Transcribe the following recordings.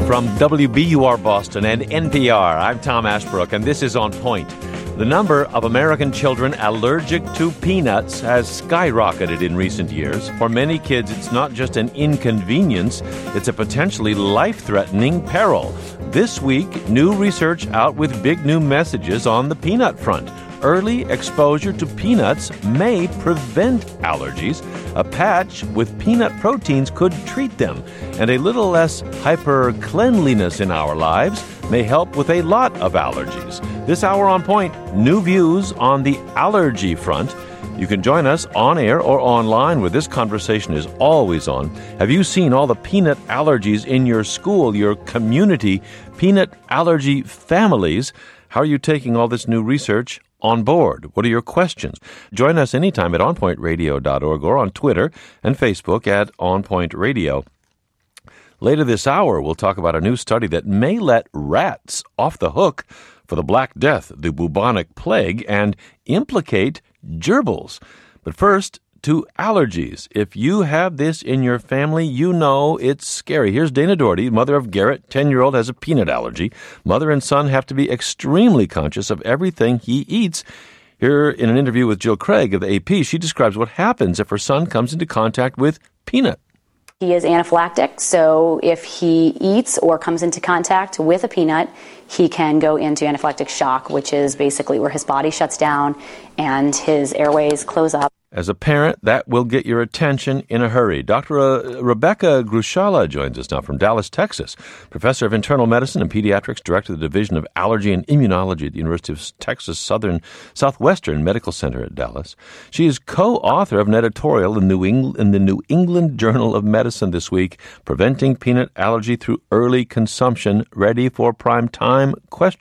From WBUR Boston and NPR, I'm Tom Ashbrook, and this is On Point. The number of American children allergic to peanuts has skyrocketed in recent years. For many kids, it's not just an inconvenience, it's a potentially life-threatening peril. This week, new research out with big new messages on the peanut front. Early exposure to peanuts may prevent allergies. A patch with peanut proteins could treat them. And a little less hyper-cleanliness in our lives may help with a lot of allergies. This hour on Point, new views on the allergy front. You can join us on air or online where this conversation is always on. Have you seen all the peanut allergies in your school, your community, peanut allergy families? How are you taking all this new research on board? What are your questions? Join us anytime at onpointradio.org or on Twitter and Facebook at onpointradio. Later this hour, we'll talk about a new study that may let rats off the hook for the Black Death, the bubonic plague, and implicate gerbils. But first, to allergies. If you have this in your family, you know it's scary. Here's Dana Doherty, mother of Garrett, 10-year-old, has a peanut allergy. Mother and son have to be extremely conscious of everything he eats. Here in an interview with Jill Craig of the AP, she describes what happens if her son comes into contact with peanut. He is anaphylactic, so if he eats or comes into contact with a peanut, he can go into anaphylactic shock, which is basically where his body shuts down and his airways close up. As a parent, that will get your attention in a hurry. Dr. Rebecca Grushala joins us now from Dallas, Texas. Professor of Internal Medicine and Pediatrics, Director of the Division of Allergy and Immunology at the University of Texas Southwestern Medical Center at Dallas. She is co-author of an editorial in the New England Journal of Medicine this week, Preventing Peanut Allergy Through Early Consumption, Ready for Prime Time?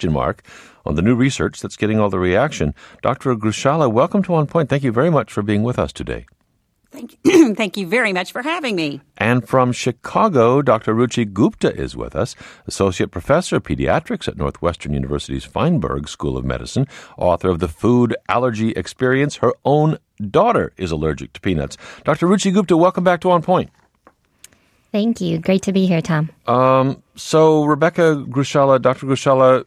On the new research that's getting all the reaction. Dr. Grushala, welcome to On Point. Thank you very much for being with us today. Thank you. Thank you very much for having me. And from Chicago, Dr. Ruchi Gupta is with us, Associate Professor of Pediatrics at Northwestern University's Feinberg School of Medicine, author of The Food Allergy Experience. Her own daughter is allergic to peanuts. Dr. Ruchi Gupta, welcome back to On Point. Thank you. Great to be here, Tom. So, Rebecca Grushala, Dr. Grushala,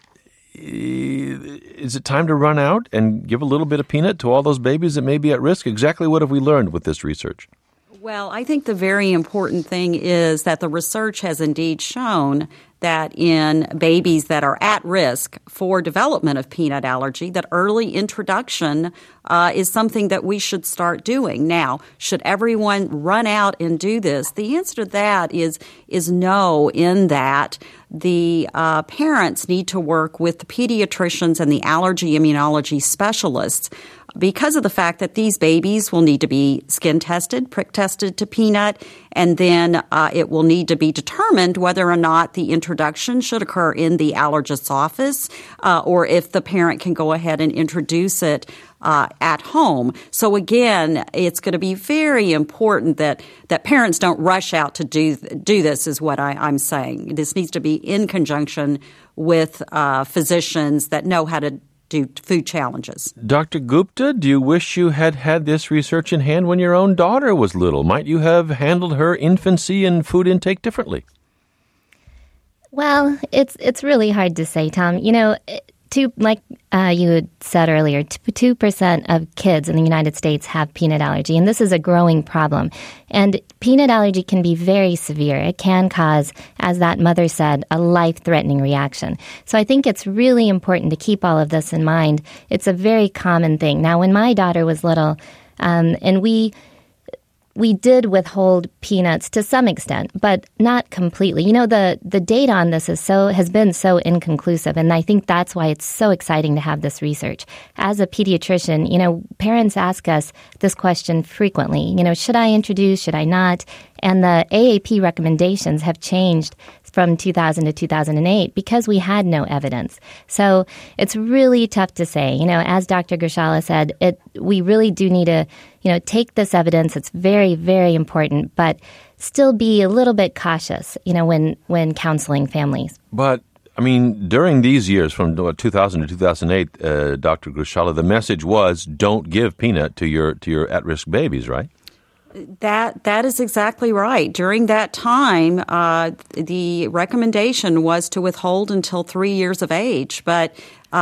is it time to run out and give a little bit of peanut to all those babies that may be at risk? Exactly what have we learned with this research? Well, I think the very important thing is that the research has indeed shown that in babies that are at risk for development of peanut allergy, that early introduction is something that we should start doing. Now, should everyone run out and do this? The answer to that is no, in that the parents need to work with the pediatricians and the allergy immunology specialists because of the fact that these babies will need to be skin tested, prick tested to peanut, and then it will need to be determined whether or not the introduction should occur in the allergist's office or if the parent can go ahead and introduce it at home. So again, it's going to be very important that parents don't rush out to do this, is what I'm saying. This needs to be in conjunction with physicians that know how to do food challenges. Dr. Gupta, do you wish you had had this research in hand when your own daughter was little? Might you have handled her infancy and food intake differently? Well, it's really hard to say, Tom. You know, like you had said earlier, 2% of kids in the United States have peanut allergy, and this is a growing problem. And peanut allergy can be very severe. It can cause, as that mother said, a life-threatening reaction. So I think it's really important to keep all of this in mind. It's a very common thing. Now, when my daughter was little, and we did withhold peanuts to some extent, but not completely. You know, the data on this has been so inconclusive, and I think that's why it's so exciting to have this research. As a pediatrician, you know, parents ask us this question frequently. You know, should I introduce, should I not? And the AAP recommendations have changed from 2000 to 2008 because we had no evidence. So it's really tough to say. You know, as Dr. Grushala said, we really do need to, you know, take this evidence. It's very, very important, but still be a little bit cautious, you know, when counseling families. But I mean, during these years from 2000 to 2008, Dr. Grushala, the message was don't give peanut to your at-risk babies, right? That is exactly right. During that time, the recommendation was to withhold until 3 years of age. But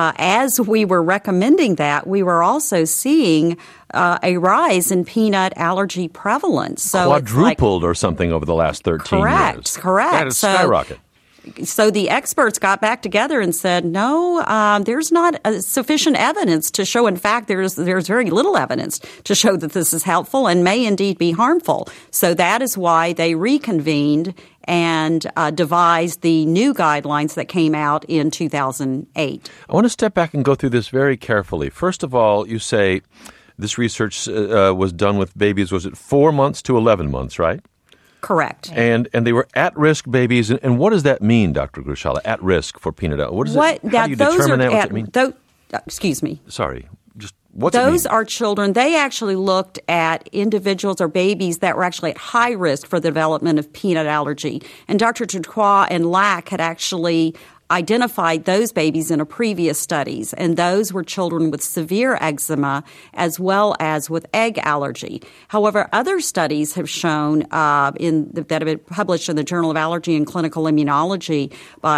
as we were recommending that, we were also seeing a rise in peanut allergy prevalence. So quadrupled or something over the last 13 years. Correct. That is skyrocket. So the experts got back together and said, no, there's not sufficient evidence to show. In fact, there's very little evidence to show that this is helpful and may indeed be harmful. So that is why they reconvened and devised the new guidelines that came out in 2008. I want to step back and go through this very carefully. First of all, you say this research was done with babies, was it 4 months to 11 months, right? Correct. And they were at-risk babies. And what does that mean, Dr. Grushala, at risk for peanut allergy? What is it? How do you determine that? What's it mean? Excuse me. Sorry. Just what's it mean? Those are children. They actually looked at individuals or babies that were actually at high risk for the development of peanut allergy. And Dr. Dutoit and Lack had actually identified those babies in a previous studies, and those were children with severe eczema as well as with egg allergy. However, other studies have shown that have been published in the Journal of Allergy and Clinical Immunology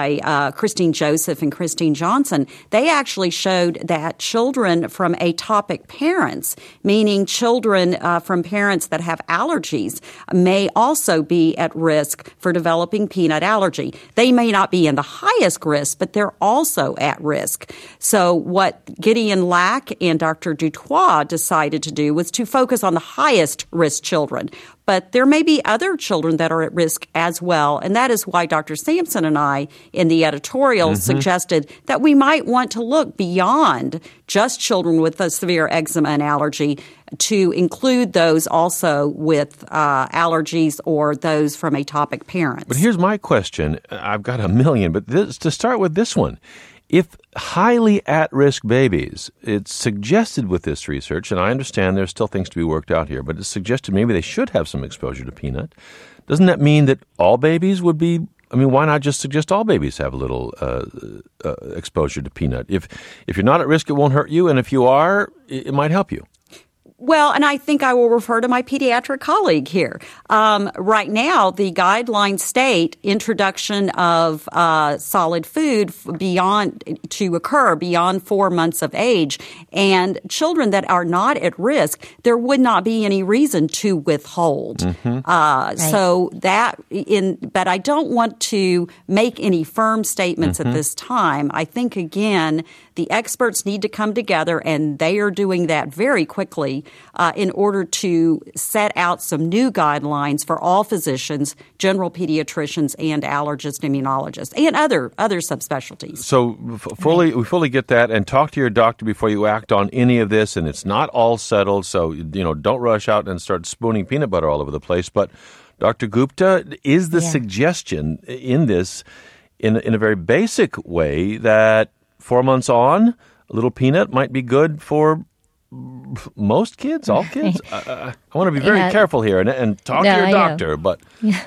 by Christine Joseph and Christine Johnson. They actually showed that children from atopic parents, meaning children from parents that have allergies, may also be at risk for developing peanut allergy. They may not be in the highest risk, but they're also at risk. So what Gideon Lack and Dr. Dutoit decided to do was to focus on the highest risk children. But there may be other children that are at risk as well. And that is why Dr. Sampson and I, in the editorial, suggested that we might want to look beyond just children with a severe eczema and allergy to include those also with allergies or those from atopic parents. But here's my question. I've got a million, but to start with this one. If highly at-risk babies, it's suggested with this research, and I understand there's still things to be worked out here, but it's suggested maybe they should have some exposure to peanut. Doesn't that mean that all babies would be, why not just suggest all babies have a little exposure to peanut? If you're not at risk, it won't hurt you, and if you are, it might help you. Well, and I think I will refer to my pediatric colleague here. Right now, the guidelines state introduction of solid food to occur beyond 4 months of age. And children that are not at risk, there would not be any reason to withhold. Right. So but I don't want to make any firm statements at this time. I think, again, the experts need to come together, and they are doing that very quickly in order to set out some new guidelines for all physicians, general pediatricians, and allergist immunologists, and other subspecialties. So we fully get that, and talk to your doctor before you act on any of this, and it's not all settled, so don't rush out and start spooning peanut butter all over the place. But Dr. Gupta, is the suggestion in this in a very basic way that 4 months on, a little peanut might be good for most kids, all kids? I want to be very careful here and talk to your doctor. But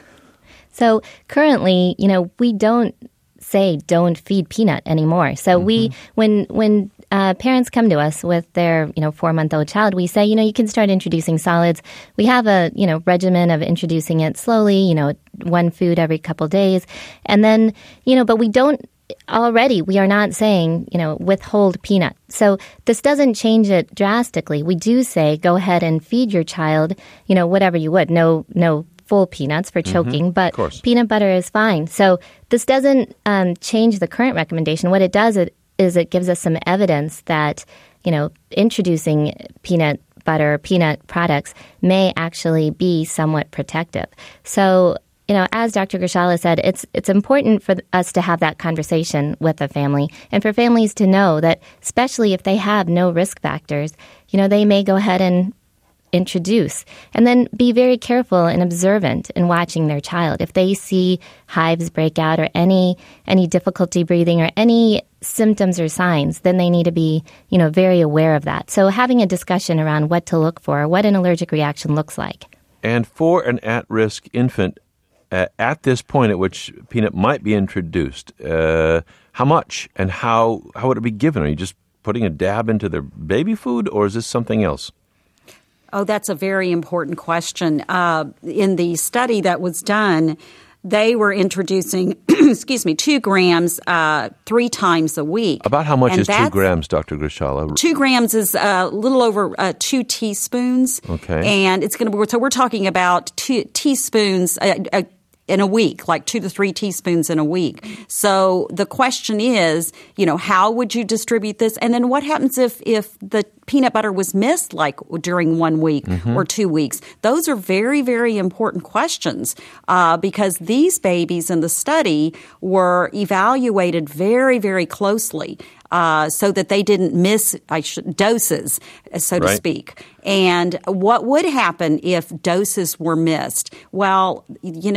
So currently, we don't say don't feed peanut anymore. So when parents come to us with their 4-month-old child, we say, you can start introducing solids. We have a regimen of introducing it slowly, one food every couple days, and then but we don't. Already, we are not saying, withhold peanut. So this doesn't change it drastically. We do say go ahead and feed your child, whatever you would. No full peanuts for choking, but peanut butter is fine. So this doesn't change the current recommendation. What it does is it gives us some evidence that, introducing peanut butter, peanut products may actually be somewhat protective. So as Dr. Grushala said, it's important for us to have that conversation with the family and for families to know that, especially if they have no risk factors, they may go ahead and introduce. And then be very careful and observant in watching their child. If they see hives break out or any difficulty breathing or any symptoms or signs, then they need to be, very aware of that. So having a discussion around what to look for, what an allergic reaction looks like. And for an at-risk infant, at this point at which peanut might be introduced, how much and how would it be given? Are you just putting a dab into their baby food, or is this something else? Oh, that's a very important question. In the study that was done, they were introducing, 2 grams 3 times a week. About how much is 2 grams, Dr. Grushala? 2 grams is a little over 2 teaspoons. Okay. And it's going to be, so we're talking about 2 teaspoons in a week, like 2 to 3 teaspoons in a week. So the question is, how would you distribute this? And then what happens if the peanut butter was missed like during 1 week or 2 weeks? Those are very, very important questions because these babies in the study were evaluated very, very closely so that they didn't miss doses, so to speak. And what would happen if doses were missed? Well,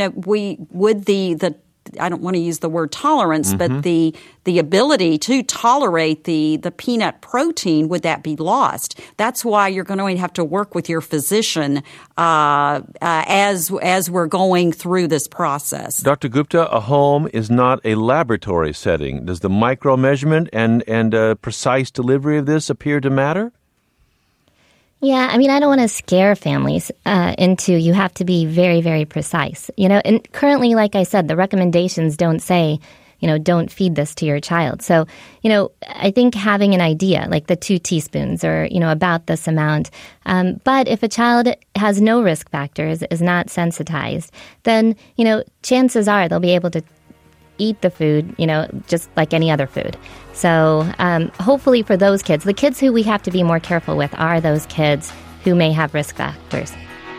I don't want to use the word tolerance, but the ability to tolerate the peanut protein, would that be lost? That's why you're going to have to work with your physician as we're going through this process. Dr. Gupta, a home is not a laboratory setting. Does the micro-measurement and precise delivery of this appear to matter? Yeah, I don't want to scare families into you have to be very, very precise. And currently, like I said, the recommendations don't say, don't feed this to your child. So, I think having an idea, like the 2 teaspoons or, about this amount. But if a child has no risk factors, is not sensitized, then, chances are they'll be able to eat the food, just like any other food. So hopefully for those kids, the kids who we have to be more careful with are those kids who may have risk factors.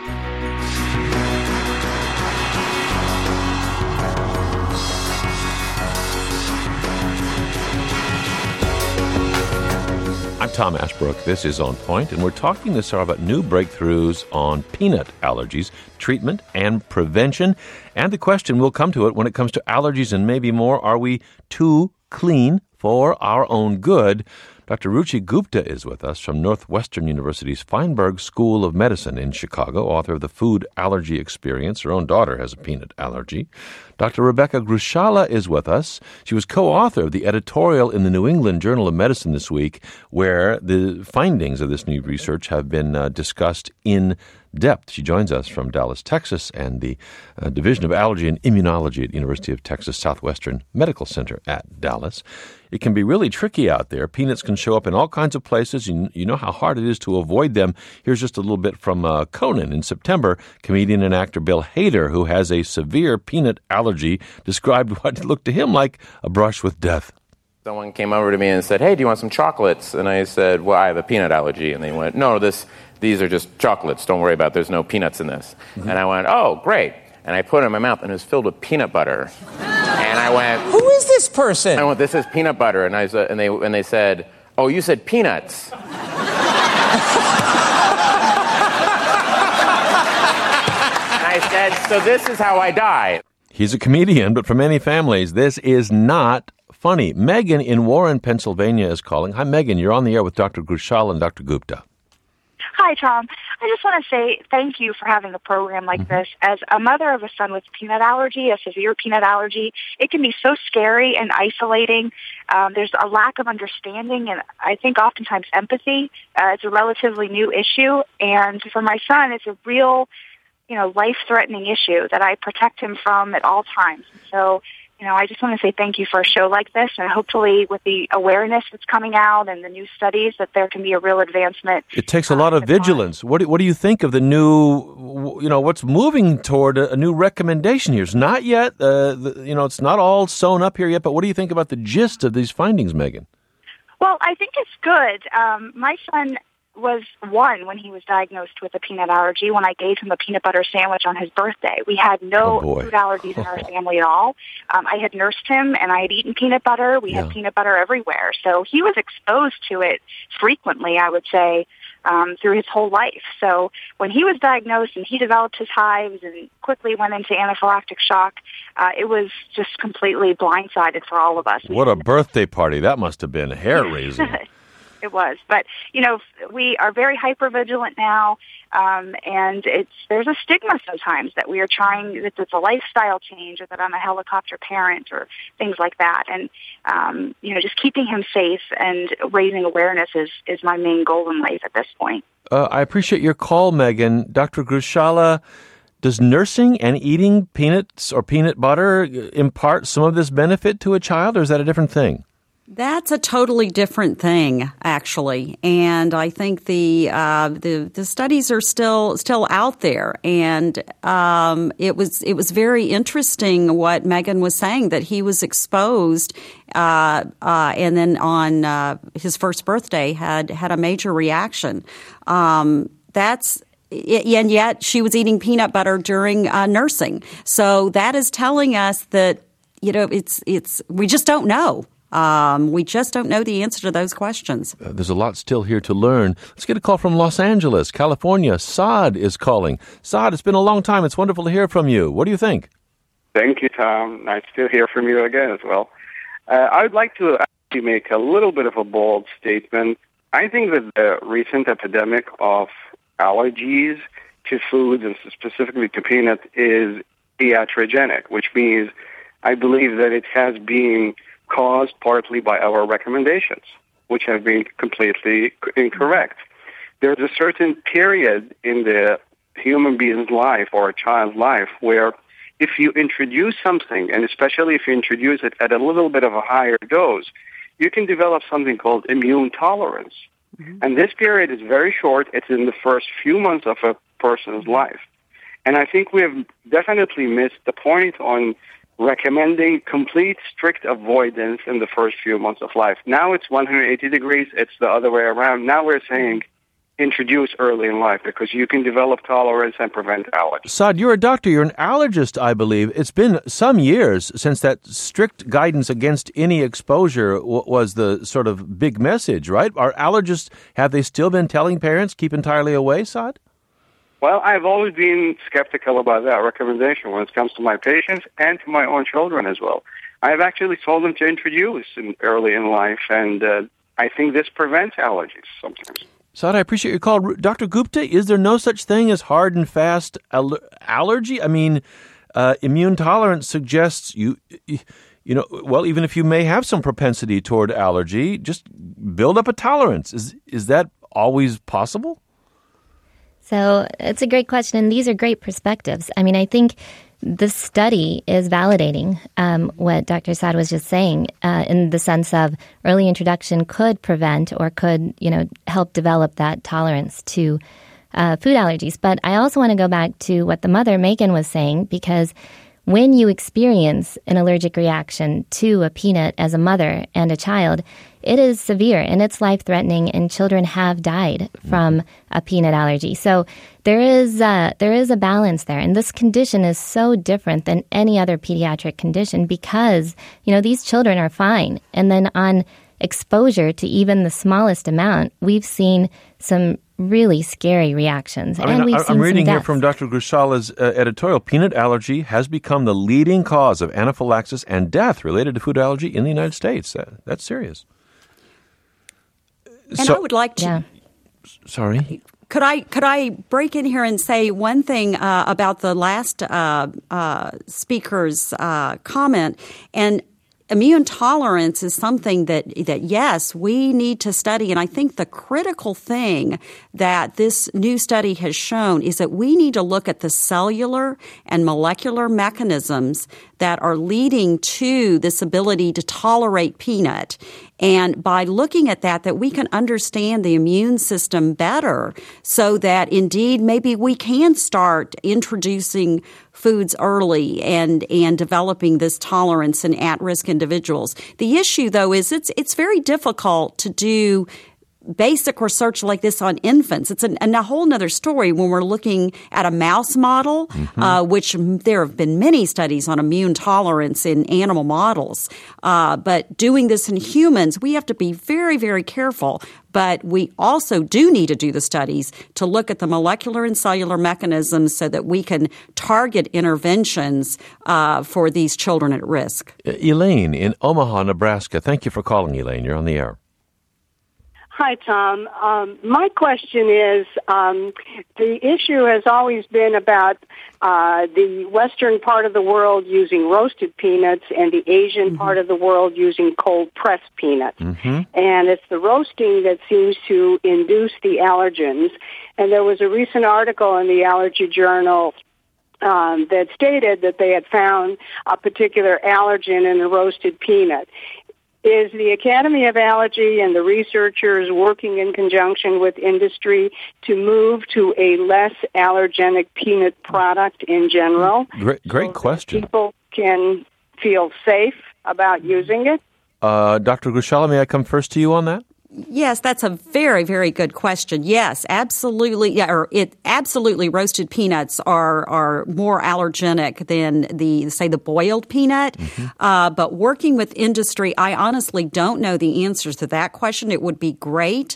I'm Tom Ashbrook. This is On Point, and we're talking this hour about new breakthroughs on peanut allergies, treatment and prevention. And the question, we'll come to it when it comes to allergies and maybe more, are we too clean for our own good? Dr. Ruchi Gupta is with us from Northwestern University's Feinberg School of Medicine in Chicago, author of The Food Allergy Experience. Her own daughter has a peanut allergy. Dr. Rebecca Grushala is with us. She was co-author of the editorial in the New England Journal of Medicine this week, where the findings of this new research have been discussed in depth. She joins us from Dallas, Texas, and the Division of Allergy and Immunology at the University of Texas Southwestern Medical Center at Dallas. It can be really tricky out there. Peanuts can show up in all kinds of places. You know how hard it is to avoid them. Here's just a little bit from Conan. In September, comedian and actor Bill Hader, who has a severe peanut allergy, described what looked to him like a brush with death. Someone came over to me and said, "Hey, do you want some chocolates?" And I said, "Well, I have a peanut allergy." And they went, "No, these are just chocolates. Don't worry about it. There's no peanuts in this." And I went, "Oh, great." And I put it in my mouth, and it was filled with peanut butter. And I went, "Who is this person?" I went, "This is peanut butter." And they said, "Oh, you said peanuts." And I said, "So this is how I die." He's a comedian, but for many families, this is not funny. Megan in Warren, Pennsylvania is calling. Hi, Megan. You're on the air with Dr. Grushala and Dr. Gupta. Hi, Tom. I just want to say thank you for having a program like this. As a mother of a son with peanut allergy, a severe peanut allergy, it can be so scary and isolating. There's a lack of understanding and I think oftentimes empathy. It's a relatively new issue. And for my son, it's a real, life-threatening issue that I protect him from at all times. So, I just want to say thank you for a show like this, and hopefully with the awareness that's coming out and the new studies that there can be a real advancement. It takes a lot of vigilance. What do you think of the new, what's moving toward a new recommendation here? It's not yet, it's not all sewn up here yet, but what do you think about the gist of these findings, Megan? Well, I think it's good. My son was 1 when he was diagnosed with a peanut allergy when I gave him a peanut butter sandwich on his birthday. We had no food allergies in our family at all. I had nursed him and I had eaten peanut butter. We had peanut butter everywhere. So he was exposed to it frequently, I would say, through his whole life. So when he was diagnosed and he developed his hives and quickly went into anaphylactic shock, it was just completely blindsided for all of us. What a birthday party. That must have been hair-raising. It was. But, we are very hyper-vigilant now, and there's a stigma sometimes that we are trying, that it's a lifestyle change or that I'm a helicopter parent or things like that. And, just keeping him safe and raising awareness is my main goal in life at this point. I appreciate your call, Megan. Dr. Grushala, does nursing and eating peanuts or peanut butter impart some of this benefit to a child, or is that a different thing? That's a totally different thing, actually, and I think the studies are still out there, and it was very interesting what Megan was saying, that he was exposed, and then on his first birthday had a major reaction. And yet she was eating peanut butter during nursing, so that is telling us that it's we just don't know. We just don't know the answer to those questions. There's a lot still here to learn. Let's get a call from Los Angeles, California. Saad is calling. Saad, it's been a long time. It's wonderful to hear from you. What do you think? Thank you, Tom. Nice to hear from you again as well. I would like to actually make a little bit of a bold statement. I think that the recent epidemic of allergies to foods, and specifically to peanuts, is iatrogenic, which means I believe that it has been caused partly by our recommendations, which have been completely incorrect. There's a certain period in the human being's life or a child's life where if you introduce something, and especially if you introduce it at a little bit of a higher dose, you can develop something called immune tolerance. Mm-hmm. And this period is very short. It's in the first few months of a person's life. And I think we have definitely missed the point on recommending complete strict avoidance in the first few months of life. Now it's 180 degrees. It's the other way around. Now we're saying introduce early in life because you can develop tolerance and prevent allergies. Saad, you're a doctor. You're an allergist, I believe. It's been some years since that strict guidance against any exposure was the sort of big message, right? Are allergists, have they still been telling parents keep entirely away, Saad? Well, I've always been skeptical about that recommendation when it comes to my patients and to my own children as well. I've actually told them to introduce early in life, and I think this prevents allergies sometimes. Saad, I appreciate your call. Dr. Gupta, is there no such thing as hard and fast allergy? I mean, immune tolerance suggests well, even if you may have some propensity toward allergy, just build up a tolerance. Is that always possible? So it's a great question, and these are great perspectives. I mean, I think this study is validating what Dr. Saad was just saying in the sense of early introduction could prevent or could, help develop that tolerance to food allergies. But I also want to go back to what the mother, Megan, was saying, because when you experience an allergic reaction to a peanut as a mother and a child, it is severe and it's life-threatening, and children have died from a peanut allergy. So there is a balance there, and this condition is so different than any other pediatric condition because, these children are fine. And then on exposure to even the smallest amount, we've seen some really scary reactions. And we've seen I'm reading some here deaths. from Dr. Grushala's editorial. Peanut allergy has become the leading cause of anaphylaxis and death related to food allergy in the United States. That's serious. And I would like to... Yeah. Sorry? Could I break in here and say one thing about the last speaker's comment? And immune tolerance is something that yes, we need to study. And I think the critical thing that this new study has shown is that we need to look at the cellular and molecular mechanisms that are leading to this ability to tolerate peanut. And by looking at that we can understand the immune system better so that indeed maybe we can start introducing foods early and developing this tolerance in at-risk individuals. The issue, though, is it's very difficult to do basic research like this on infants. It's a whole other story when we're looking at a mouse model, which there have been many studies on immune tolerance in animal models. But doing this in humans, we have to be very, very careful. But we also do need to do the studies to look at the molecular and cellular mechanisms so that we can target interventions for these children at risk. Elaine in Omaha, Nebraska. Thank you for calling, Elaine. You're on the air. Hi, Tom. My question is, the issue has always been about the western part of the world using roasted peanuts and the Asian part of the world using cold-pressed peanuts. And it's the roasting that seems to induce the allergens. And there was a recent article in the Allergy Journal that stated that they had found a particular allergen in a roasted peanut. Is the Academy of Allergy and the researchers working in conjunction with industry to move to a less allergenic peanut product in general? Great question. People can feel safe about using it? Dr. Grushala, may I come first to you on that? Yes, that's a very, very good question. Yes, absolutely. Yeah, absolutely. Roasted peanuts are more allergenic than the boiled peanut. But working with industry, I honestly don't know the answers to that question. It would be great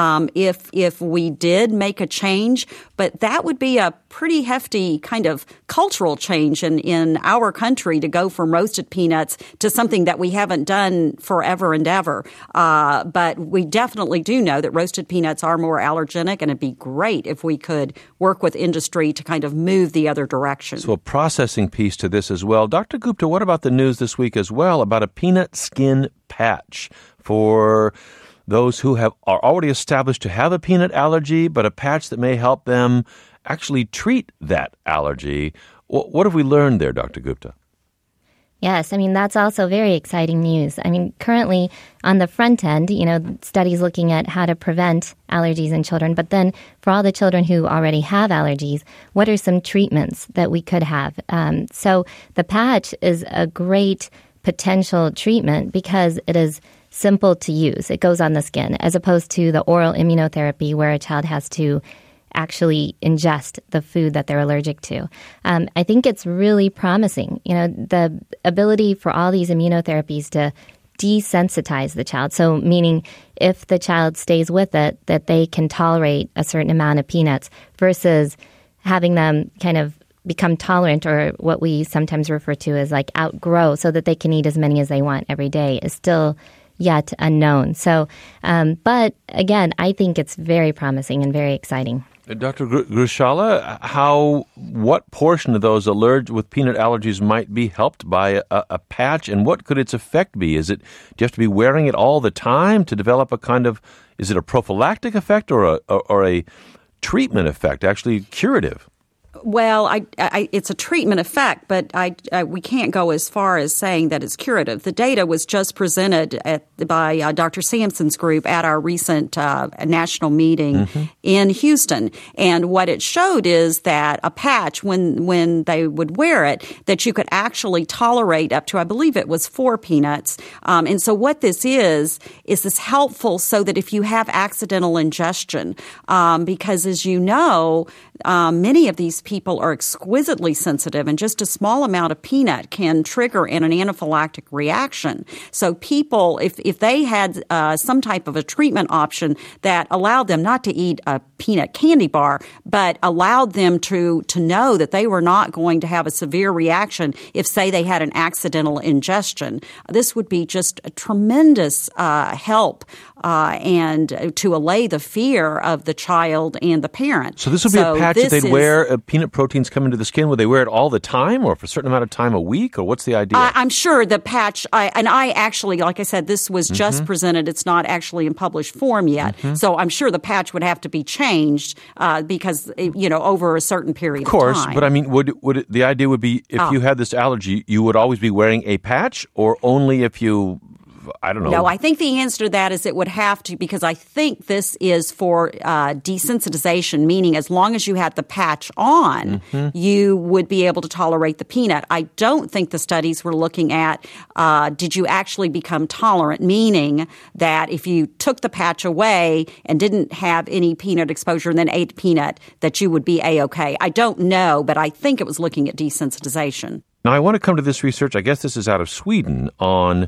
if we did make a change, but that would be a pretty hefty kind of cultural change in our country to go from roasted peanuts to something that we haven't done forever and ever. But we definitely do know that roasted peanuts are more allergenic, and it'd be great if we could work with industry to kind of move the other direction. So a processing piece to this as well. Dr. Gupta, what about the news this week as well about a peanut skin patch for those who are already established to have a peanut allergy, but a patch that may help them actually treat that allergy? What have we learned there, Dr. Gupta? Yes, I mean, that's also very exciting news. I mean, currently on the front end, studies looking at how to prevent allergies in children. But then for all the children who already have allergies, what are some treatments that we could have? So the patch is a great potential treatment because it is simple to use. It goes on the skin, as opposed to the oral immunotherapy where a child has to actually ingest the food that they're allergic to. I think it's really promising, the ability for all these immunotherapies to desensitize the child. So meaning if the child stays with it, that they can tolerate a certain amount of peanuts versus having them kind of become tolerant, or what we sometimes refer to as like outgrow, so that they can eat as many as they want every day, is still yet unknown. So, but again, I think it's very promising and very exciting. Dr. Grushala, what portion of those allergic with peanut allergies might be helped by a patch, and what could its effect be? Do you have to be wearing it all the time to develop a kind of, is it a prophylactic effect or a treatment effect, actually curative? Well, it's a treatment effect, but we can't go as far as saying that it's curative. The data was just presented by Dr. Sampson's group at our recent national meeting in Houston. And what it showed is that a patch, when they would wear it, that you could actually tolerate up to, I believe it was 4 peanuts. And so what this is this helpful so that if you have accidental ingestion, because as you know, many of these people are exquisitely sensitive, and just a small amount of peanut can trigger an anaphylactic reaction. So people, if they had some type of a treatment option that allowed them not to eat a peanut candy bar, but allowed them to know that they were not going to have a severe reaction if, say, they had an accidental ingestion, this would be just a tremendous help and to allay the fear of the child and the parent. So this would be a patch that they'd wear, peanut proteins come into the skin. Would they wear it all the time or for a certain amount of time a week, or what's the idea? I'm sure the patch, I actually, like I said, this was just presented. It's not actually in published form yet. So I'm sure the patch would have to be changed because, over a certain period of time. Of course, but I mean, would the idea would be if you had this allergy, you would always be wearing a patch, or only if you, I don't know. No, I think the answer to that is it would have to, because I think this is for desensitization, meaning as long as you had the patch on, you would be able to tolerate the peanut. I don't think the studies were looking at did you actually become tolerant, meaning that if you took the patch away and didn't have any peanut exposure and then ate peanut, that you would be A-OK. I don't know, but I think it was looking at desensitization. Now, I want to come to this research, I guess this is out of Sweden, on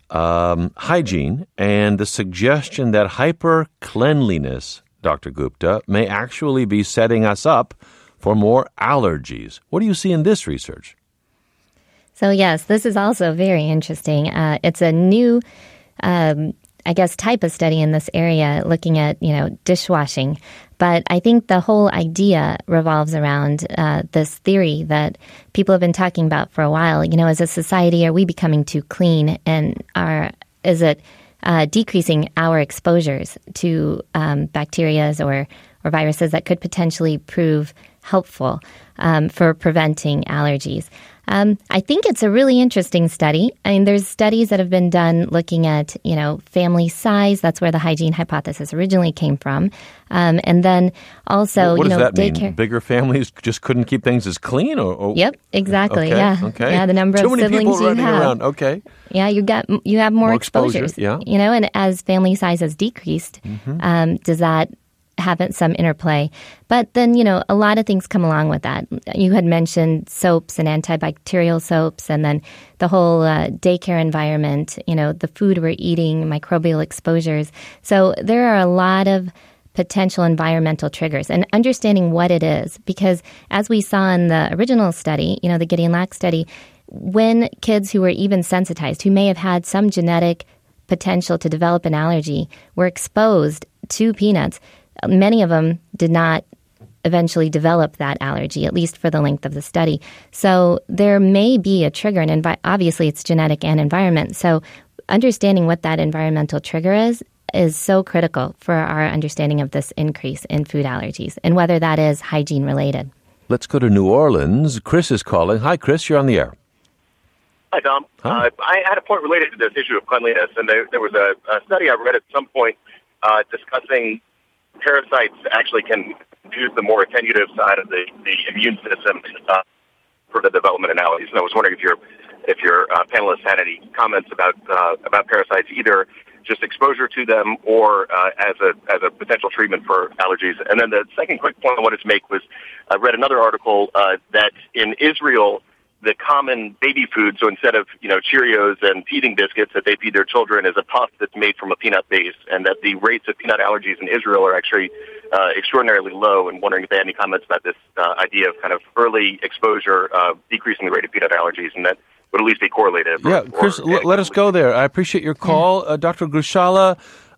hygiene and the suggestion that hyper-cleanliness, Dr. Gupta, may actually be setting us up for more allergies. What do you see in this research? So, yes, this is also very interesting. It's a new type of study in this area looking at, dishwashing. But I think the whole idea revolves around this theory that people have been talking about for a while. As a society, are we becoming too clean, and is it decreasing our exposures to bacteria or viruses that could potentially prove helpful for preventing allergies? I think it's a really interesting study. I mean, there's studies that have been done looking at, family size. That's where the hygiene hypothesis originally came from. And then also, what does that daycare. mean? Bigger families just couldn't keep things as clean? Or Yep, exactly. Okay, yeah. okay. Yeah, the number Too of many siblings people you running have. around. Okay. Yeah, you have more exposure, exposures. yeah. And as family size has decreased, does that have some interplay? But then, a lot of things come along with that. You had mentioned soaps and antibacterial soaps, and then the whole daycare environment, the food we're eating, microbial exposures. So there are a lot of potential environmental triggers, and understanding what it is, because as we saw in the original study, the Gideon Lack study, when kids who were even sensitized, who may have had some genetic potential to develop an allergy, were exposed to peanuts, many of them did not eventually develop that allergy, at least for the length of the study. So there may be a trigger, and obviously it's genetic and environment. So understanding what that environmental trigger is so critical for our understanding of this increase in food allergies and whether that is hygiene related. Let's go to New Orleans. Chris is calling. Hi, Chris. You're on the air. Hi, Tom. Hi. I had a point related to this issue of cleanliness, and there was a study I read at some point discussing parasites actually can use the more attenuative side of the immune system for the development of allergies. And I was wondering if your panelists had any comments about parasites, either just exposure to them or as a potential treatment for allergies. And then the second quick point I wanted to make was I read another article that in Israel, the common baby food, so instead of, Cheerios and teething biscuits that they feed their children, is a puff that's made from a peanut base, and that the rates of peanut allergies in Israel are actually extraordinarily low, and wondering if they had any comments about this idea of kind of early exposure decreasing the rate of peanut allergies, and that would at least be correlative. Yeah, Chris, let us go there. I appreciate your call. Dr. Grushala,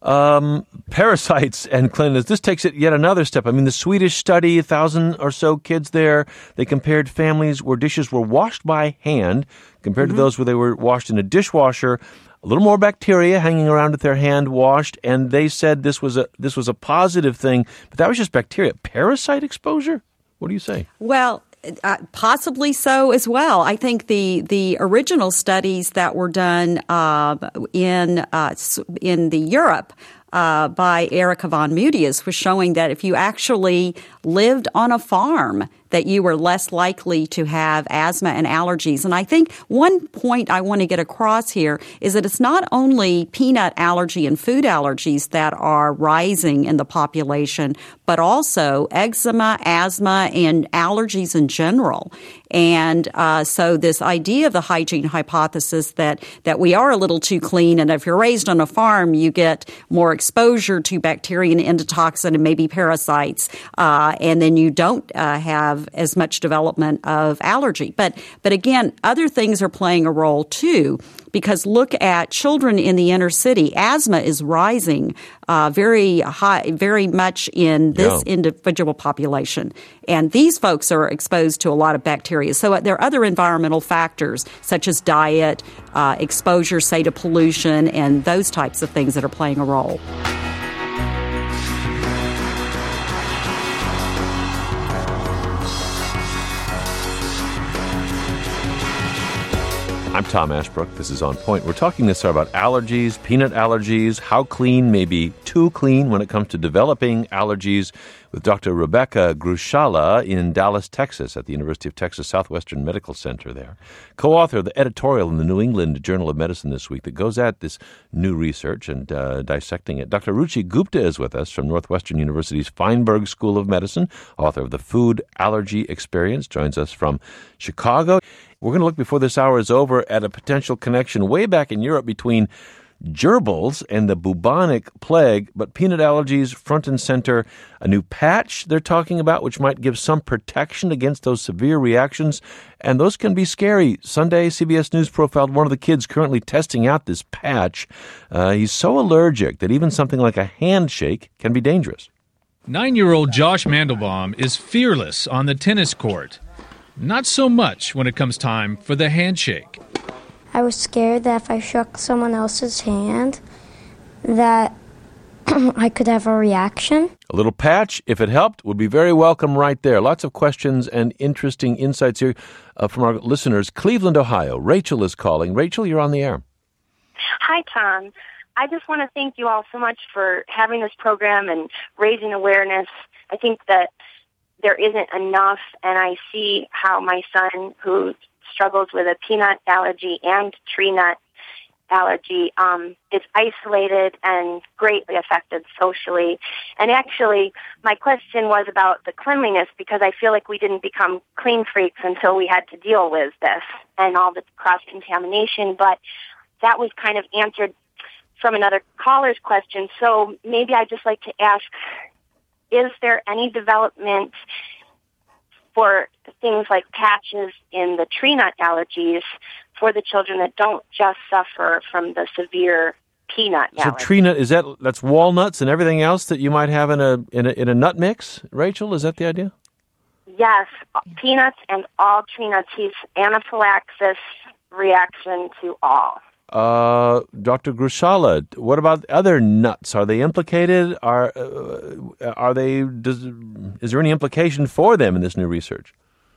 parasites and cleanliness. This takes it yet another step. I mean, the Swedish study, 1,000 or so kids there, they compared families where dishes were washed by hand compared to those where they were washed in a dishwasher. A little more bacteria hanging around with their hand washed, and they said this was a positive thing, but that was just bacteria. Parasite exposure? What do you say? Well, possibly so as well. I think the original studies that were done in the Europe by Erica von Mutius was showing that if you actually lived on a farm, that you were less likely to have asthma and allergies. And I think one point I want to get across here is that it's not only peanut allergy and food allergies that are rising in the population, but also eczema, asthma, and allergies in general. And so this idea of the hygiene hypothesis that we are a little too clean, and if you're raised on a farm, you get more exposure to bacteria and endotoxin and maybe parasites, and then you don't have as much development of allergy. But again, other things are playing a role too, because look at children in the inner city. Asthma is rising very high, very much in this individual population. And these folks are exposed to a lot of bacteria. So there are other environmental factors, such as diet, exposure, say, to pollution, and those types of things that are playing a role. I'm Tom Ashbrook. This is On Point. We're talking this hour about allergies, peanut allergies, how clean may be too clean when it comes to developing allergies, with Dr. Rebecca Grushala in Dallas, Texas, at the University of Texas Southwestern Medical Center there. Co-author of the editorial in the New England Journal of Medicine this week that goes at this new research and dissecting it. Dr. Ruchi Gupta is with us from Northwestern University's Feinberg School of Medicine, author of The Food Allergy Experience, joins us from Chicago. We're going to look before this hour is over at a potential connection way back in Europe between gerbils and the bubonic plague, but peanut allergies front and center. A new patch they're talking about, which might give some protection against those severe reactions, and those can be scary. Sunday, CBS News profiled one of the kids currently testing out this patch. He's so allergic that even something like a handshake can be dangerous. 9-year-old Josh Mandelbaum is fearless on the tennis court. Not so much when it comes time for the handshake. I was scared that if I shook someone else's hand, that I could have a reaction. A little patch, if it helped, would be very welcome right there. Lots of questions and interesting insights here from our listeners. Cleveland, Ohio. Rachel is calling. Rachel, you're on the air. Hi, Tom. I just want to thank you all so much for having this program and raising awareness. I think that there isn't enough, and I see how my son, who struggles with a peanut allergy and tree nut allergy, is isolated and greatly affected socially. And actually, my question was about the cleanliness, because I feel like we didn't become clean freaks until we had to deal with this and all the cross-contamination, but that was kind of answered from another caller's question. So maybe I'd just like to ask, is there any development for things like patches in the tree nut allergies for the children that don't just suffer from the severe peanut allergy? So tree nut, that's walnuts and everything else that you might have in a nut mix, Rachel? Is that the idea? Yes, peanuts and all tree nuts. He's anaphylaxis reaction to all. Dr. Grushala, what about other nuts? Are they implicated? Is there any implication for them in this new research?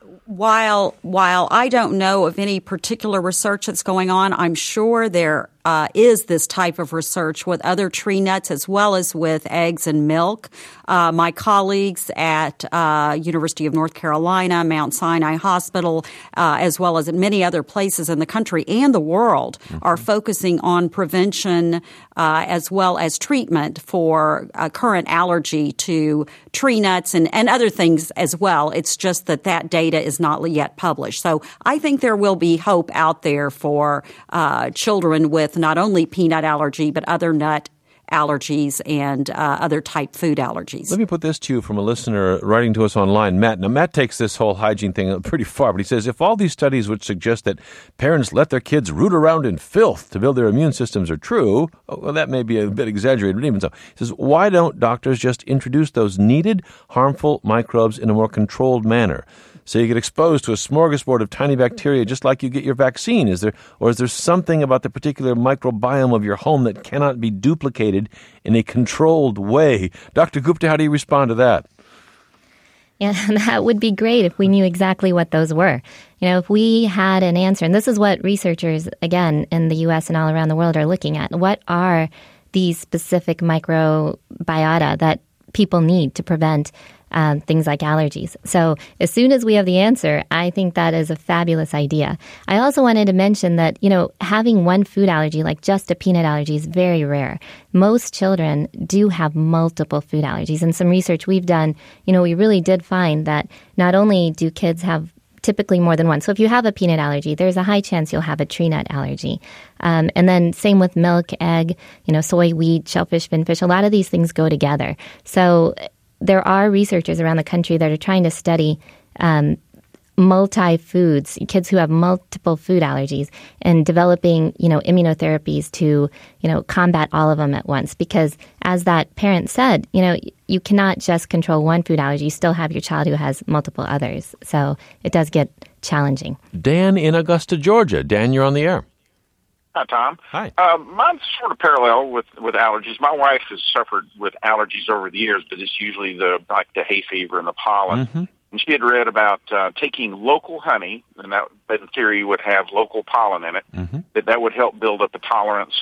While I don't know of any particular research that's going on, I'm sure there is this type of research with other tree nuts as well as with eggs and milk. My colleagues at University of North Carolina, Mount Sinai Hospital, as well as at many other places in the country and the world, are focusing on prevention as well as treatment for current allergy to tree nuts and other things as well. It's just that data is not yet published. So I think there will be hope out there for children with not only peanut allergy, but other nut allergies and other type food allergies. Let me put this to you from a listener writing to us online, Matt. Now, Matt takes this whole hygiene thing pretty far, but he says, if all these studies which suggest that parents let their kids root around in filth to build their immune systems are true, well, that may be a bit exaggerated, but even so, he says, why don't doctors just introduce those needed harmful microbes in a more controlled manner? So you get exposed to a smorgasbord of tiny bacteria just like you get your vaccine. Is there something about the particular microbiome of your home that cannot be duplicated in a controlled way? Dr. Gupta, how do you respond to that? Yeah, that would be great if we knew exactly what those were. You know, if we had an answer, and this is what researchers, again, in the U.S. and all around the world are looking at. What are these specific microbiota that people need to prevent things like allergies? So as soon as we have the answer, I think that is a fabulous idea. I also wanted to mention that, having one food allergy, like just a peanut allergy, is very rare. Most children do have multiple food allergies. In some research we've done, we really did find that not only do kids have typically more than one. So if you have a peanut allergy, there's a high chance you'll have a tree nut allergy. And then same with milk, egg, soy, wheat, shellfish, finfish. A lot of these things go together. So there are researchers around the country that are trying to study multi-foods, kids who have multiple food allergies, and developing, immunotherapies to, combat all of them at once. Because as that parent said, you cannot just control one food allergy. You still have your child who has multiple others. So it does get challenging. Dan in Augusta, Georgia. Dan, you're on the air. Hi, Tom. Hi. Mine's sort of parallel with allergies. My wife has suffered with allergies over the years, but it's usually the hay fever and the pollen. Mm-hmm. And she had read about taking local honey, and that in theory would have local pollen in it. Mm-hmm. That would help build up a tolerance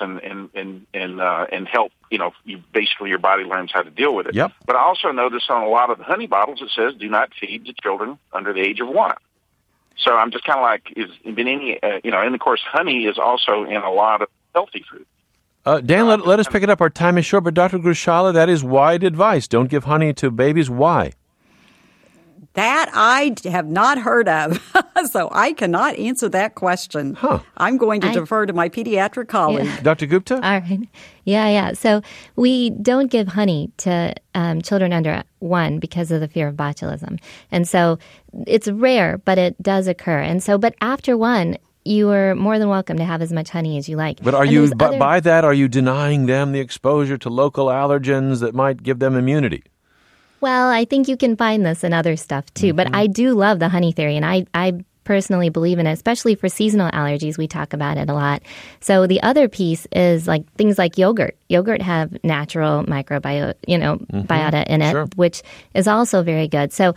and help. Basically your body learns how to deal with it. Yep. But I also noticed on a lot of the honey bottles it says do not feed to children under the age of 1. So I'm just kind of like, and of course, honey is also in a lot of healthy food. Dan, let us pick it up. Our time is short, but Dr. Grushala, that is wide advice. Don't give honey to babies. Why? That I have not heard of, so I cannot answer that question. I'm going to defer to my pediatric colleague. Yeah. Dr. Gupta? All right. Yeah. So we don't give honey to children under 1 because of the fear of botulism. And so it's rare, but it does occur. And so, but after 1, you are more than welcome to have as much honey as you like. But are you, by that, are you denying them the exposure to local allergens that might give them immunity? Well, I think you can find this in other stuff, too. But I do love the honey theory, and I personally believe in it, especially for seasonal allergies. We talk about it a lot. So the other piece is like things like yogurt. Yogurt have natural microbiota, biota in it, which is also very good. So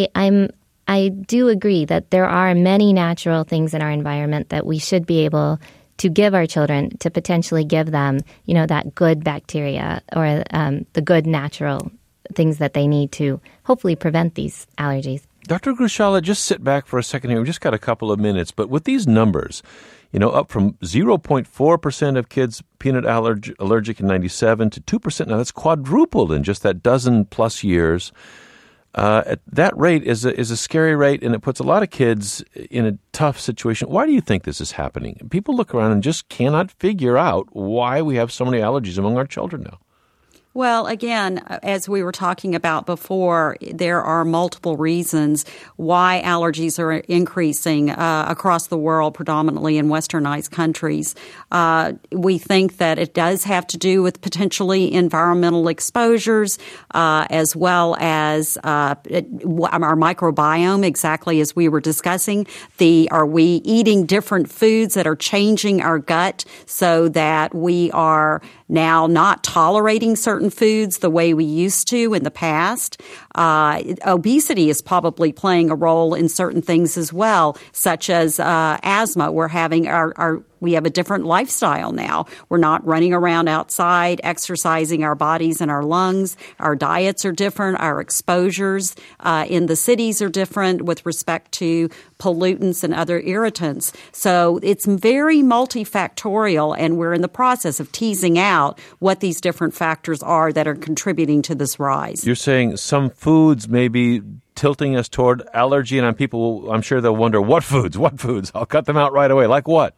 I do agree that there are many natural things in our environment that we should be able to give our children to potentially give them, that good bacteria or the good natural things that they need to hopefully prevent these allergies. Dr. Grushala, just sit back for a second here. We've just got a couple of minutes. But with these numbers, up from 0.4% of kids peanut allergic in 97 to 2%, now that's quadrupled in just that dozen-plus years. At that rate is a scary rate, and it puts a lot of kids in a tough situation. Why do you think this is happening? People look around and just cannot figure out why we have so many allergies among our children now. Well, again, as we were talking about before, there are multiple reasons why allergies are increasing across the world, predominantly in westernized countries. We think that it does have to do with potentially environmental exposures, as well as our microbiome, exactly as we were discussing. Are we eating different foods that are changing our gut so that we are now not tolerating certain foods the way we used to in the past? Obesity is probably playing a role in certain things as well, such as asthma. We're having we have a different lifestyle now. We're not running around outside, exercising our bodies and our lungs. Our diets are different. Our exposures in the cities are different with respect to pollutants and other irritants. So it's very multifactorial, and we're in the process of teasing out what these different factors are that are contributing to this rise. You're saying some foods may be tilting us toward allergy, and I'm sure they'll wonder, what foods? I'll cut them out right away. Like what?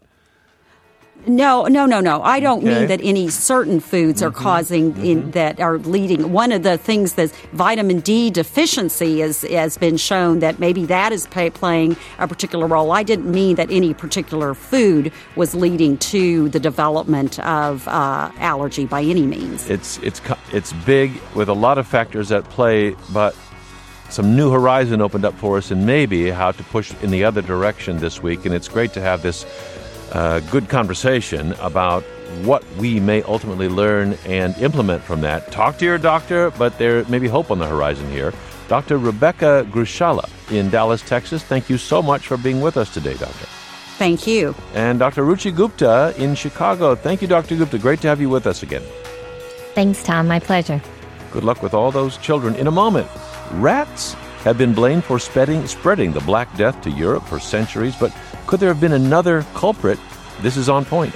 No. I don't mean that any certain foods are causing that are leading. One of the things that vitamin D deficiency has been shown that maybe that is playing a particular role. I didn't mean that any particular food was leading to the development of allergy by any means. It's big with a lot of factors at play, but some new horizon opened up for us, and maybe how to push in the other direction this week. And it's great to have this good conversation about what we may ultimately learn and implement from that. Talk to your doctor, but there may be hope on the horizon here. Dr. Rebecca Grushala in Dallas, Texas, thank you so much for being with us today, Doctor. Thank you. And Dr. Ruchi Gupta in Chicago. Thank you, Dr. Gupta. Great to have you with us again. Thanks, Tom. My pleasure. Good luck with all those children. In a moment, rats have been blamed for spreading the Black Death to Europe for centuries, but could there have been another culprit? This is On Point.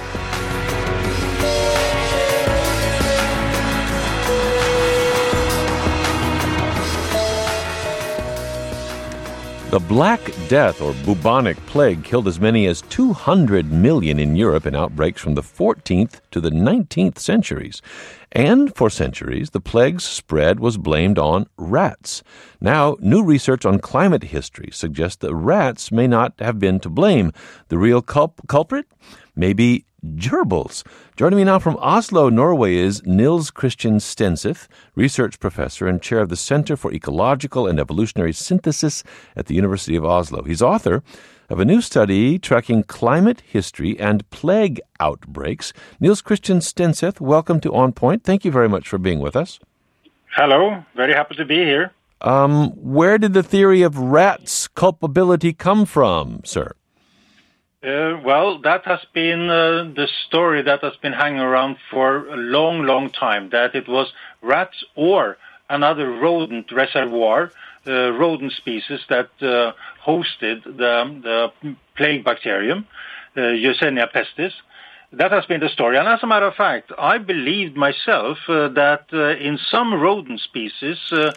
The Black Death, or bubonic plague, killed as many as 200 million in Europe in outbreaks from the 14th to the 19th centuries. And for centuries, the plague's spread was blamed on rats. Now, new research on climate history suggests that rats may not have been to blame. The real culprit may be gerbils. Joining me now from Oslo, Norway, is Nils Christian Stenseth, research professor and chair of the Center for Ecological and Evolutionary Synthesis at the University of Oslo. He's author of a new study tracking climate history and plague outbreaks. Nils Christian Stenseth, welcome to On Point. Thank you very much for being with us. Hello. Very happy to be here. Where did the theory of rats' culpability come from, sir? Well, that has been the story that has been hanging around for a long, long time, that it was rats or another rodent reservoir, rodent species that hosted the plague bacterium, Yersinia pestis. That has been the story. And as a matter of fact, I believed myself that in some rodent species,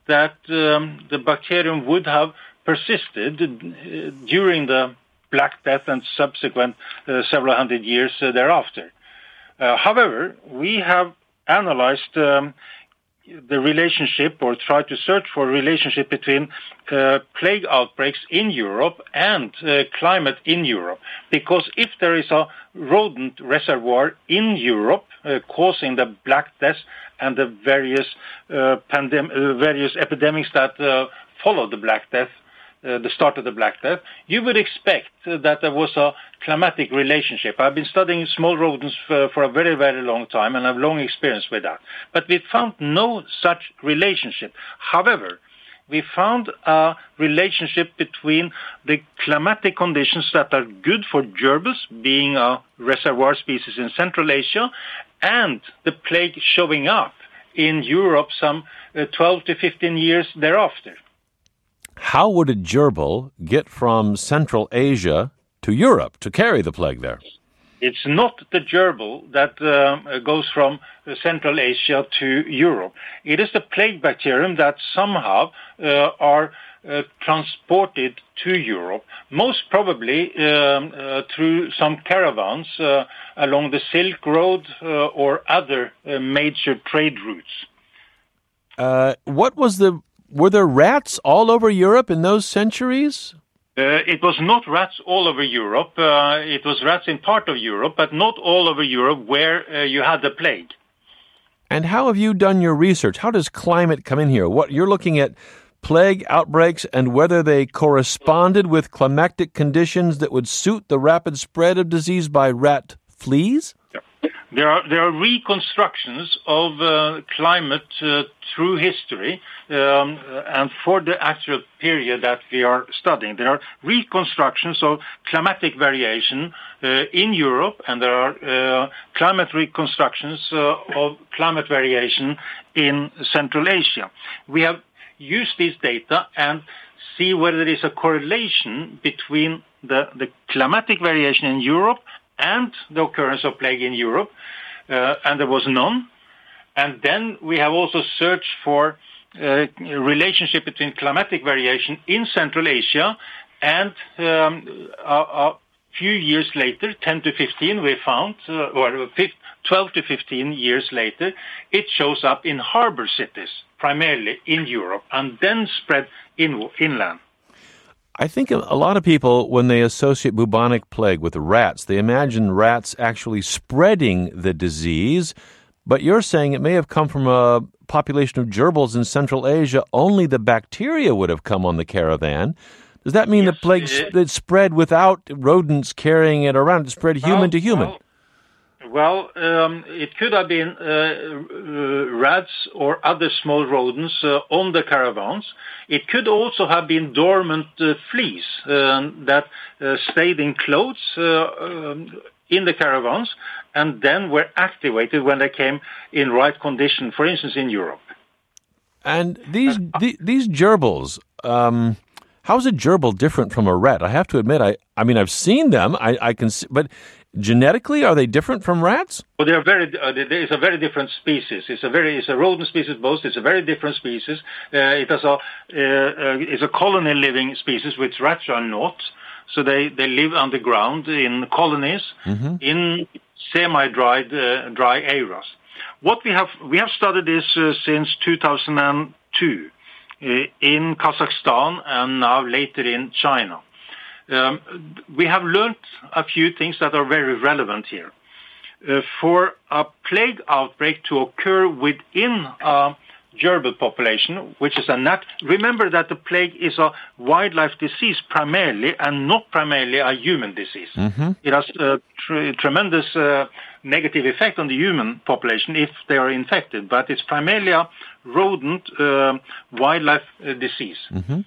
that the bacterium would have persisted during the Black Death and subsequent several hundred years thereafter. However, we have analyzed the relationship, or tried to search for a relationship between plague outbreaks in Europe and climate in Europe. Because if there is a rodent reservoir in Europe causing the Black Death and the various epidemics that followed the Black Death, the start of the Black Death, you would expect that there was a climatic relationship. I've been studying small rodents for a very, very long time, and I have long experience with that. But we found no such relationship. However, we found a relationship between the climatic conditions that are good for gerbils, being a reservoir species in Central Asia, and the plague showing up in Europe some 12 to 15 years thereafter. How would a gerbil get from Central Asia to Europe to carry the plague there? It's not the gerbil that goes from Central Asia to Europe. It is the plague bacterium that somehow are transported to Europe, most probably through some caravans along the Silk Road or other major trade routes. Were there rats all over Europe in those centuries? It was not rats all over Europe. It was rats in part of Europe, but not all over Europe where you had the plague. And how have you done your research? How does climate come in here? What you're looking at plague outbreaks and whether they corresponded with climatic conditions that would suit the rapid spread of disease by rat fleas? There are reconstructions of climate through history, and for the actual period that we are studying. There are reconstructions of climatic variation in Europe, and there are climate reconstructions of climate variation in Central Asia. We have used these data and see whether there is a correlation between the climatic variation in Europe and the occurrence of plague in Europe, and there was none. And then we have also searched for a relationship between climatic variation in Central Asia, and a few years later, 10 to 15, we found, or 12 to 15 years later, it shows up in harbor cities, primarily in Europe, and then spread inland. I think a lot of people, when they associate bubonic plague with rats, they imagine rats actually spreading the disease. But you're saying it may have come from a population of gerbils in Central Asia. Only the bacteria would have come on the caravan. Does that mean the plague spread without rodents carrying it around? It spread human to human? Well, it could have been rats or other small rodents on the caravans. It could also have been dormant fleas that stayed in clothes in the caravans and then were activated when they came in right condition, for instance, in Europe. And these gerbils, how is a gerbil different from a rat? I have to admit, I mean, I've seen them. I can see, but genetically, are they different from rats? Well, they are it's a very different species. It's a rodent species, both. It's a very different species. It's a colony living species, which rats are not. So they live underground in colonies in semi-dry dry areas. What we have studied this since 2002 in Kazakhstan and now later in China. We have learned a few things that are very relevant here. For a plague outbreak to occur within a gerbil population, which is remember that the plague is a wildlife disease primarily and not primarily a human disease. It has a tremendous negative effect on the human population if they are infected, but it's primarily a rodent wildlife disease.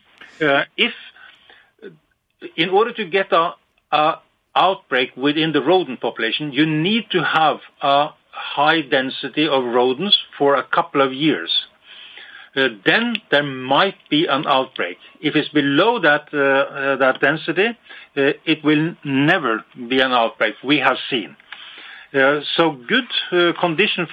In order to get a outbreak within the rodent population, you need to have a high density of rodents for a couple of years. Then there might be an outbreak. If it's below that density, it will never be an outbreak, we have seen. So good condition for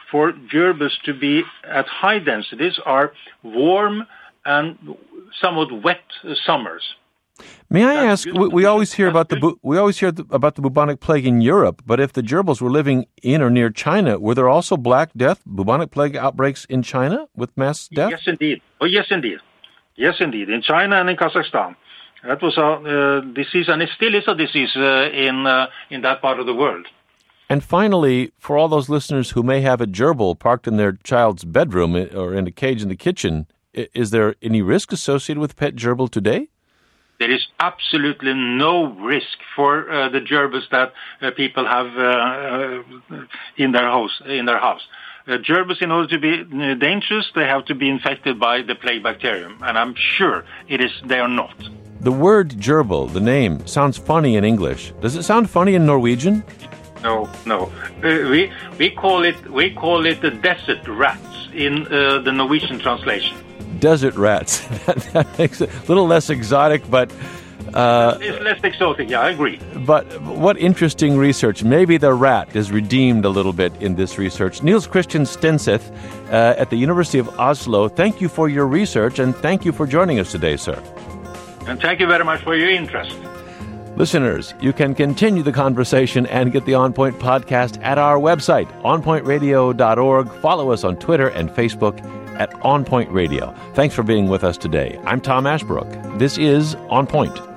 for gerbils to be at high densities are warm and somewhat wet summers. May I ask? We always hear about about the bubonic plague in Europe, but if the gerbils were living in or near China, were there also Black Death, bubonic plague outbreaks in China with mass death? Yes, indeed. Oh, yes, indeed. Yes, indeed. In China and in Kazakhstan, that was a disease, and it still is a disease in that part of the world. And finally, for all those listeners who may have a gerbil parked in their child's bedroom or in a cage in the kitchen, is there any risk associated with pet gerbil today? There is absolutely no risk for the gerbils that people have in their house. Gerbils, in order to be dangerous, they have to be infected by the plague bacterium, and I'm sure they are not. The word gerbil, the name, sounds funny in English. Does it sound funny in Norwegian? No. We call it the desert rats in the Norwegian translation. Desert rats. That makes it a little less exotic, but... it's less exotic, yeah, I agree. But what interesting research. Maybe the rat is redeemed a little bit in this research. Niels Christian Stenseth at the University of Oslo, thank you for your research, and thank you for joining us today, sir. And thank you very much for your interest. Listeners, you can continue the conversation and get the On Point podcast at our website, onpointradio.org. Follow us on Twitter and Facebook at On Point Radio. Thanks for being with us today. I'm Tom Ashbrook. This is On Point.